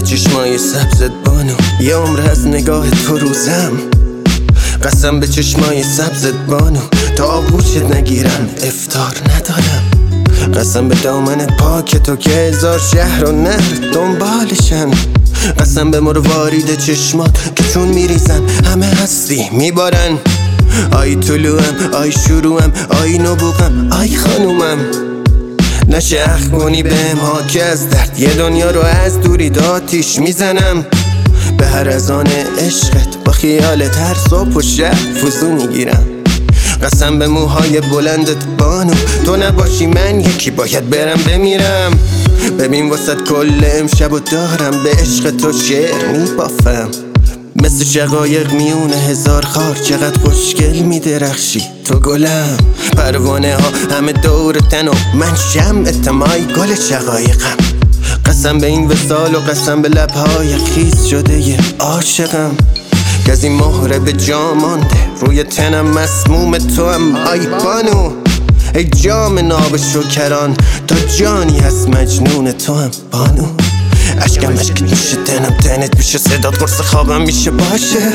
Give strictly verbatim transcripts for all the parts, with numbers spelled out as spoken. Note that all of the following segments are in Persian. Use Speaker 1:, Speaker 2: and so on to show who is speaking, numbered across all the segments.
Speaker 1: چشمای سبزت بانو، یه عمر از نگاه تو روزم. قسم به چشمای سبزت بانو، تا آغوشت نگیرم افطار ندارم. قسم به دامن پاک تو که هزار شهر و نهر دنبالشن. قسم به مروارید چشمات که چون میریزن همه هستی میبارن. آی طلوعم، آی شروعم، آی نبوغم، آی خانومم. نشه اخ کنی بهم ها که از درد یه دنیا رو از دوری آتیش میزنم. به هر ازان عشقت با خیالت هر صبح و شب فوزو میگیرم. قسم به موهای بلندت بانو، تو نباشی من یکی باید برم بمیرم. ببین واسد کل امشب و دارم به عشق تو شعر میبافم. مثل شقایق میونه هزار خار چقدر خوشگل میدرخشی تو گلم. پروانه ها همه دور تن و من شمع مای گل شقایقم. قسم به این وصال و قسم به لبهای خیس شده ی عاشقم. که از این مهره به جا مانده روی تنم مسموم تو هم آی بانو. ای جام ناب شکران تا جانی هست مجنون تو هم بانو. عشقم عشقت میشه تنم تنت میشه صدات قرص خوابم میشه باشه.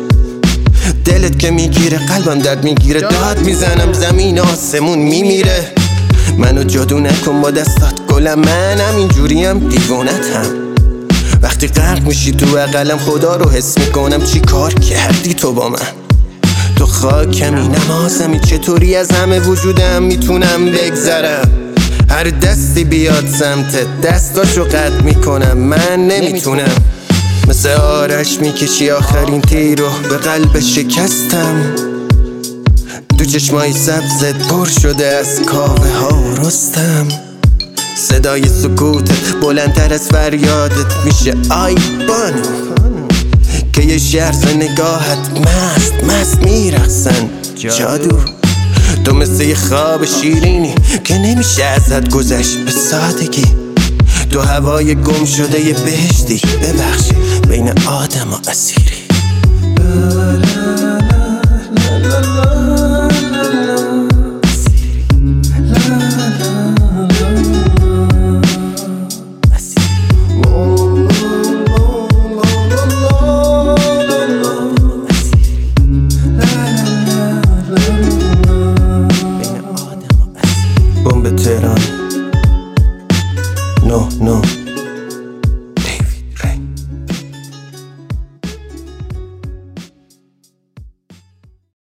Speaker 1: دلت که میگیره قلبم درد میگیره داد میزنم زمین آسمون میمیره. منو جادو نکن با دستات گلم منم اینجوریم دیوونت هم. وقتی غرق میشی تو عقلم خدا رو حس میکنم چی کار کردی تو با من. تو خاکمی نمازمی چطوری از همه وجودم میتونم بگذرم. هر دستی بیاد سمتت دستاشو قطع میکنم من نمیتونم. مثل آرش میکشی آخرین تیر رو به قلب شکستم. تو چشمای سبزت پر شده از کاوه ها و رستم. صدای سکوتت بلندتر از فریادت میشه آی بانو. که یه شهر نگاهت مست مست میرقصن جادو. تو مثل یه خواب شیرینی که نمیشه ازت گذشت به سادگی. تو هوای گم شده یه بهشتی ببخشی بین آدم و اسیری.